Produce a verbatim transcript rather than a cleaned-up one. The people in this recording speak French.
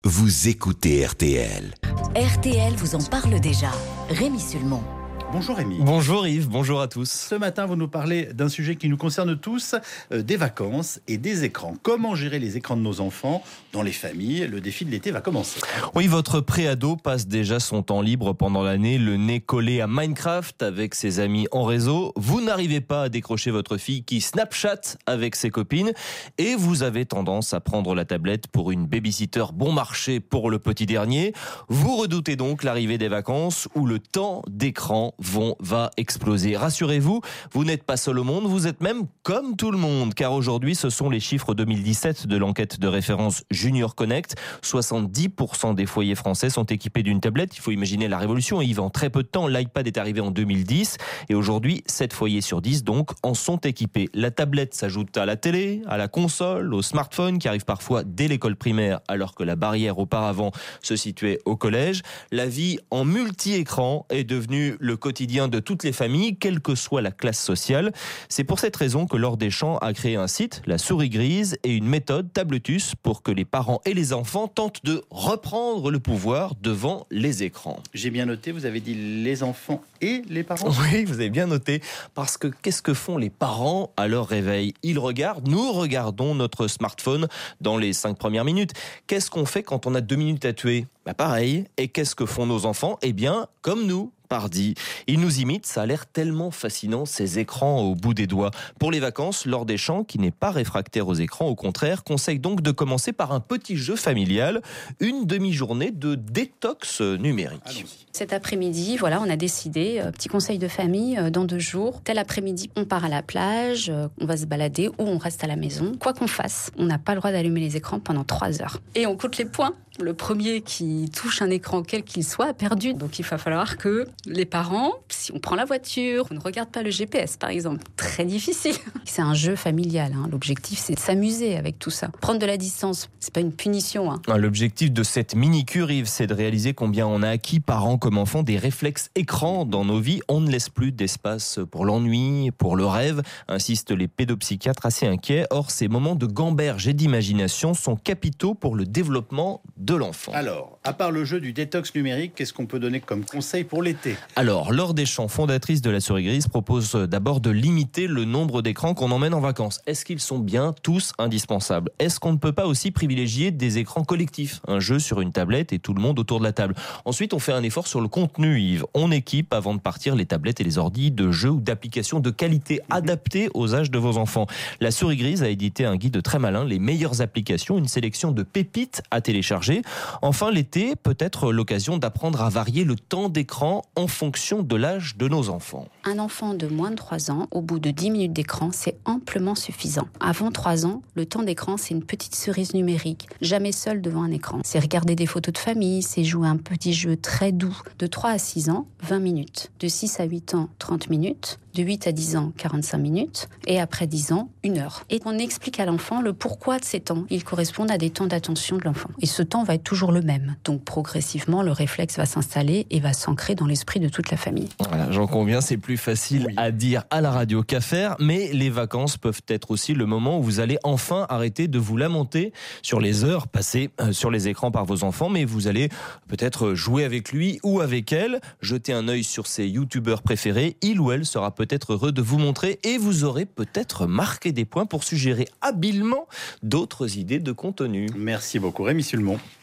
vous écoutez R T L. R T L vous en parle déjà. Rémi Sulmon. Bonjour Rémi. Bonjour Yves, bonjour à tous. Ce matin, vous nous parlez d'un sujet qui nous concerne tous, euh, des vacances et des écrans. Comment gérer les écrans de nos enfants dans les familles? Le défi de l'été va commencer. Oui, votre préado passe déjà son temps libre pendant l'année, le nez collé à Minecraft avec ses amis en réseau. Vous n'arrivez pas à décrocher votre fille qui Snapchat avec ses copines et vous avez tendance à prendre la tablette pour une babysitter bon marché pour le petit dernier. Vous redoutez donc l'arrivée des vacances où le temps d'écran vont, va exploser. Rassurez-vous, vous n'êtes pas seul au monde, vous êtes même comme tout le monde, car aujourd'hui, ce sont les chiffres deux mille dix-sept de l'enquête de référence Junior Connect. soixante-dix pour cent des foyers français sont équipés d'une tablette. Il faut imaginer la révolution. Yves, en très peu de temps, l'iPad est arrivé en deux mille dix et aujourd'hui, sept foyers sur dix donc en sont équipés. La tablette s'ajoute à la télé, à la console, au smartphone qui arrive parfois dès l'école primaire alors que la barrière auparavant se situait au collège. La vie en multi-écran est devenue le quotidien de toutes les familles, quelle que soit la classe sociale. C'est pour cette raison que Laure Deschamps a créé un site, La Souris Grise, et une méthode, Tabletus, pour que les parents et les enfants tentent de reprendre le pouvoir devant les écrans. J'ai bien noté, vous avez dit les enfants et les parents? Oui, vous avez bien noté, parce que qu'est-ce que font les parents à leur réveil? Ils regardent, nous regardons notre smartphone dans les cinq premières minutes. Qu'est-ce qu'on fait quand on a deux minutes à tuer? Bah pareil. Et qu'est-ce que font nos enfants? Eh bien, comme nous. Pardi. Ils nous imitent, ça a l'air tellement fascinant, ces écrans au bout des doigts. Pour les vacances, Laure Deschamps, qui n'est pas réfractaire aux écrans, au contraire, conseille donc de commencer par un petit jeu familial, une demi-journée de détox numérique. Allons-y. Cet après-midi, voilà, on a décidé, euh, petit conseil de famille, euh, dans deux jours, tel après-midi, on part à la plage, euh, on va se balader ou on reste à la maison. Quoi qu'on fasse, on n'a pas le droit d'allumer les écrans pendant trois heures. Et on compte les points. Le premier qui touche un écran, quel qu'il soit, a perdu. Donc il va falloir que les parents, si on prend la voiture, on ne regarde pas le G P S par exemple, très difficile. C'est un jeu familial, hein. L'objectif c'est de s'amuser avec tout ça. Prendre de la distance, c'est pas une punition. Hein. L'objectif de cette mini-cure, Yves, c'est de réaliser combien on a acquis, parents comme enfants, des réflexes écrans dans nos vies. On ne laisse plus d'espace pour l'ennui, pour le rêve, insistent les pédopsychiatres assez inquiets. Or, ces moments de gamberge et d'imagination sont capitaux pour le développement de l'enfant. Alors, à part le jeu du détox numérique, qu'est-ce qu'on peut donner comme conseil pour l'été? Alors, Laure Deschamps, fondatrice de La Souris Grise, propose d'abord de limiter le nombre d'écrans qu'on emmène en vacances. Est-ce qu'ils sont bien tous indispensables? Est-ce qu'on ne peut pas aussi privilégier des écrans collectifs? Un jeu sur une tablette et tout le monde autour de la table. Ensuite, on fait un effort sur le contenu, Yves. On équipe, avant de partir, les tablettes et les ordis de jeux ou d'applications de qualité adaptées aux âges de vos enfants. La Souris Grise a édité un guide très malin, les meilleures applications, une sélection de pépites à télécharger. Enfin, l'été peut être l'occasion d'apprendre à varier le temps d'écran en fonction de l'âge de nos enfants. Un enfant de moins de trois ans, au bout de dix minutes d'écran, c'est amplement suffisant. Avant trois ans, le temps d'écran, c'est une petite cerise numérique, jamais seul devant un écran. C'est regarder des photos de famille, c'est jouer un petit jeu très doux. De trois à six ans, vingt minutes. De six à huit ans, trente minutes. De huit à dix ans, quarante-cinq minutes. Et après dix ans, une heure. Et on explique à l'enfant le pourquoi de ces temps. Ils correspondent à des temps d'attention de l'enfant. Et ce temps va être toujours le même. Donc progressivement, le réflexe va s'installer et va s'ancrer dans l'esprit de toute la famille. Voilà, j'en conviens, c'est plus facile oui. à dire à la radio qu'à faire, mais les vacances peuvent être aussi le moment où vous allez enfin arrêter de vous lamenter sur les heures passées sur les écrans par vos enfants, mais vous allez peut-être jouer avec lui ou avec elle, jeter un œil sur ses youtubeurs préférés, il ou elle sera peut-être heureux de vous montrer et vous aurez peut-être marqué des points pour suggérer habilement d'autres idées de contenu. Merci beaucoup Rémi Sulmon.